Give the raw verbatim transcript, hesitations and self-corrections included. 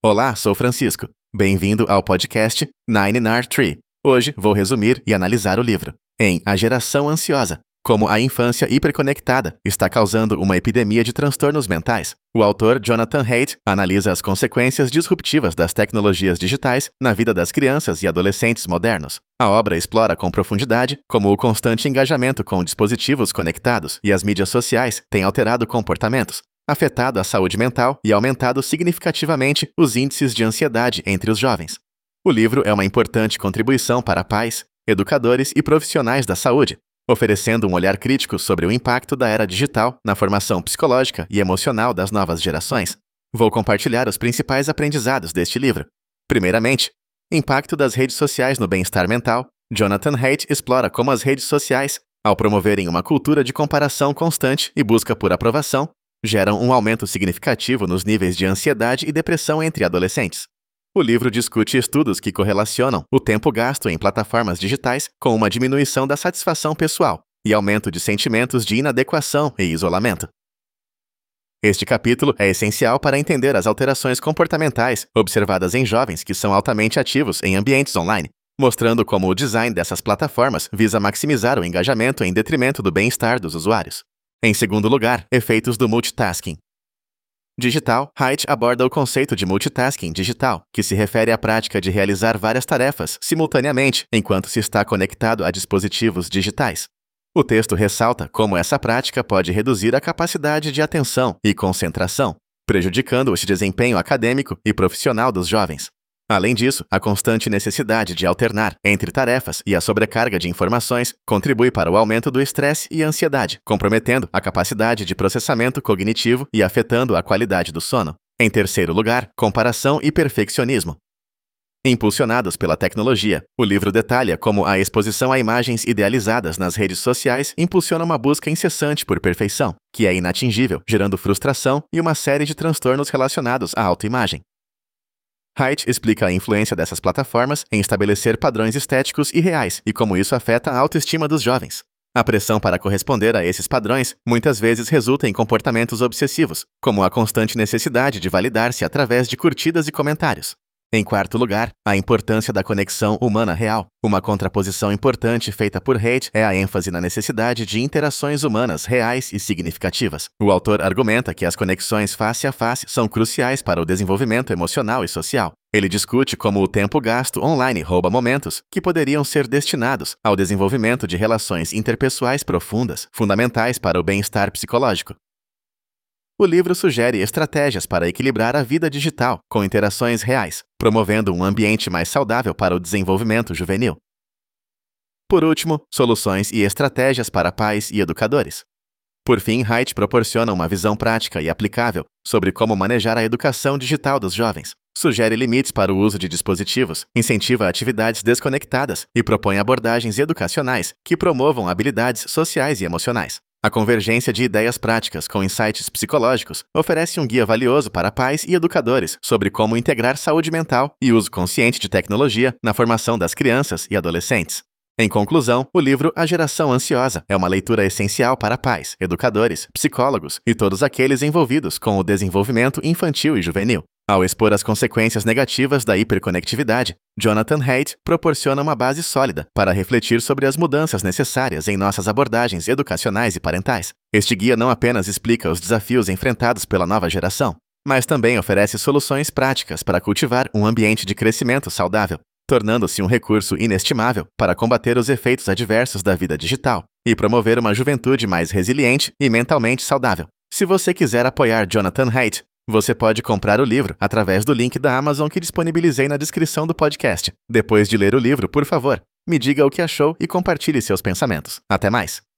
Olá, sou Francisco. Bem-vindo ao podcast Nine Nar Tree. Hoje vou resumir e analisar o livro. Em A Geração Ansiosa, como a infância hiperconectada está causando uma epidemia de transtornos mentais, o autor Jonathan Haidt analisa as consequências disruptivas das tecnologias digitais na vida das crianças e adolescentes modernos. A obra explora com profundidade como o constante engajamento com dispositivos conectados e as mídias sociais têm alterado comportamentos, afetado a saúde mental e aumentado significativamente os índices de ansiedade entre os jovens. O livro é uma importante contribuição para pais, educadores e profissionais da saúde, oferecendo um olhar crítico sobre o impacto da era digital na formação psicológica e emocional das novas gerações. Vou compartilhar os principais aprendizados deste livro. Primeiramente, impacto das redes sociais no bem-estar mental. Jonathan Haidt explora como as redes sociais, ao promoverem uma cultura de comparação constante e busca por aprovação, geram um aumento significativo nos níveis de ansiedade e depressão entre adolescentes. O livro discute estudos que correlacionam o tempo gasto em plataformas digitais com uma diminuição da satisfação pessoal e aumento de sentimentos de inadequação e isolamento. Este capítulo é essencial para entender as alterações comportamentais observadas em jovens que são altamente ativos em ambientes online, mostrando como o design dessas plataformas visa maximizar o engajamento em detrimento do bem-estar dos usuários. Em segundo lugar, efeitos do multitasking. Digital, Haidt aborda o conceito de multitasking digital, que se refere à prática de realizar várias tarefas simultaneamente enquanto se está conectado a dispositivos digitais. O texto ressalta como essa prática pode reduzir a capacidade de atenção e concentração, prejudicando o desempenho acadêmico e profissional dos jovens. Além disso, a constante necessidade de alternar entre tarefas e a sobrecarga de informações contribui para o aumento do estresse e ansiedade, comprometendo a capacidade de processamento cognitivo e afetando a qualidade do sono. Em terceiro lugar, comparação e perfeccionismo. Impulsionados pela tecnologia, o livro detalha como a exposição a imagens idealizadas nas redes sociais impulsiona uma busca incessante por perfeição, que é inatingível, gerando frustração e uma série de transtornos relacionados à autoimagem. Haidt explica a influência dessas plataformas em estabelecer padrões estéticos irreais e como isso afeta a autoestima dos jovens. A pressão para corresponder a esses padrões muitas vezes resulta em comportamentos obsessivos, como a constante necessidade de validar-se através de curtidas e comentários. Em quarto lugar, a importância da conexão humana real. Uma contraposição importante feita por Haidt é a ênfase na necessidade de interações humanas reais e significativas. O autor argumenta que as conexões face a face são cruciais para o desenvolvimento emocional e social. Ele discute como o tempo gasto online rouba momentos que poderiam ser destinados ao desenvolvimento de relações interpessoais profundas, fundamentais para o bem-estar psicológico. O livro sugere estratégias para equilibrar a vida digital com interações reais, promovendo um ambiente mais saudável para o desenvolvimento juvenil. Por último, soluções e estratégias para pais e educadores. Por fim, Haidt proporciona uma visão prática e aplicável sobre como manejar a educação digital dos jovens. Sugere limites para o uso de dispositivos, incentiva atividades desconectadas e propõe abordagens educacionais que promovam habilidades sociais e emocionais. A convergência de ideias práticas com insights psicológicos oferece um guia valioso para pais e educadores sobre como integrar saúde mental e uso consciente de tecnologia na formação das crianças e adolescentes. Em conclusão, o livro A Geração Ansiosa é uma leitura essencial para pais, educadores, psicólogos e todos aqueles envolvidos com o desenvolvimento infantil e juvenil. Ao expor as consequências negativas da hiperconectividade, Jonathan Haidt proporciona uma base sólida para refletir sobre as mudanças necessárias em nossas abordagens educacionais e parentais. Este guia não apenas explica os desafios enfrentados pela nova geração, mas também oferece soluções práticas para cultivar um ambiente de crescimento saudável, tornando-se um recurso inestimável para combater os efeitos adversos da vida digital e promover uma juventude mais resiliente e mentalmente saudável. Se você quiser apoiar Jonathan Haidt, você pode comprar o livro através do link da Amazon que disponibilizei na descrição do podcast. Depois de ler o livro, por favor, me diga o que achou e compartilhe seus pensamentos. Até mais!